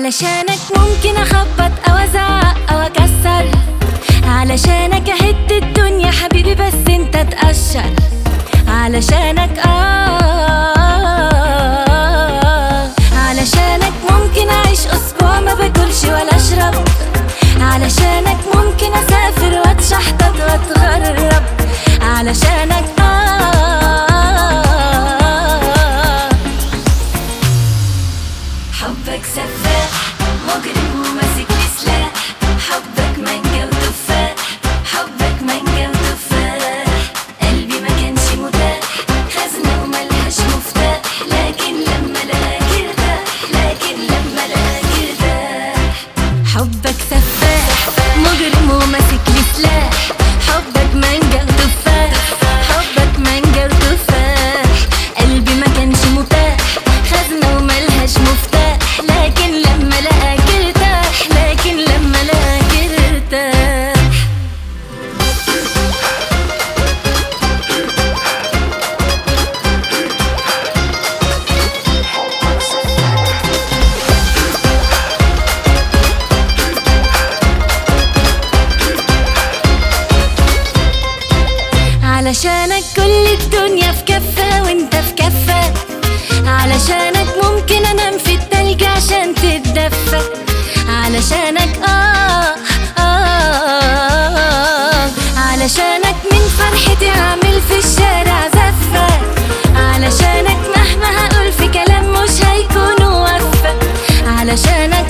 علشانك ممكن اخبط او ازعق او اكسر، علشانك اهد الدنيا حبيبي بس انت تقشر، علشانك علشانك ممكن اعيش اسبوع ما باكلش ولا اشرب، علشانك ممكن اسافر واتشحطط واتغرب، علشانك حبك سفاح مجرم وماسك لي سلاح، حبك مانجا وتفاح، حبك مانجا وتفاح، قلبي ما كانش متاح، خزنة وملهاش مفتاح، لكن لما لقاك ارتاح، لكن لما لقاك ارتاح. حبك سفاح مجرم وماسك لي سلاح، حبك مانجا وتفاح، حبك مانجا وتفاح، قلبي ما كانش متاح، خزنة وملهاش مفتاح، لكن لما لقاك ارتاح، لكن لما لقاك ارتاح. علشانك كل الدنيا في كفة وانت في كفة، علشانك ممكن انام في التلج عشان تتدفى، علشانك علشانك من فرحتي اعمل في الشارع زفة، علشانك مهما هقول في كلام مش هيكون وفى، علشانك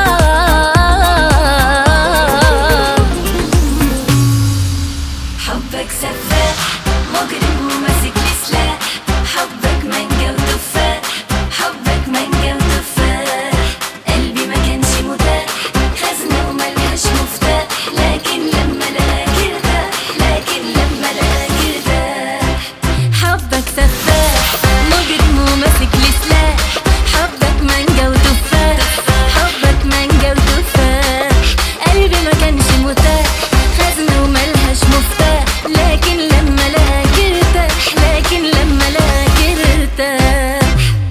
حبك سفاح مجرم وماسك لي سلاح، حبك مانجا وتفاح، حبك مانجا وتفاح، قلبي ما كانش متاح، خزنة وملهاش مفتاح، لكن لما لقاك ارتاح، لكن لما لقاك ارتاح. حبك سفاح مجرم وماسك لي سلاح، حبك مانجا وتفاح، حبك مانجا وتفاح، قلبي ما كانش متاح، خزنة وملهاش مفتاح، لكن لما لقاك ارتاح، لكن لما لقاك ارتاح.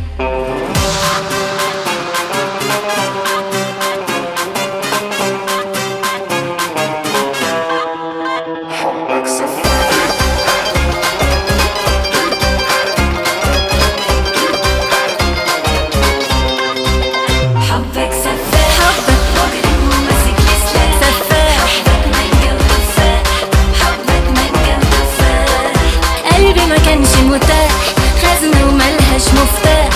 حبك سفاح حبك مجرم وماسك لي سلاح، سفاح حبك مانجا وتفاح، حبك مانجا وتفاح، قلبي ما كانش متاح، خزنة وملهاش مفتاح،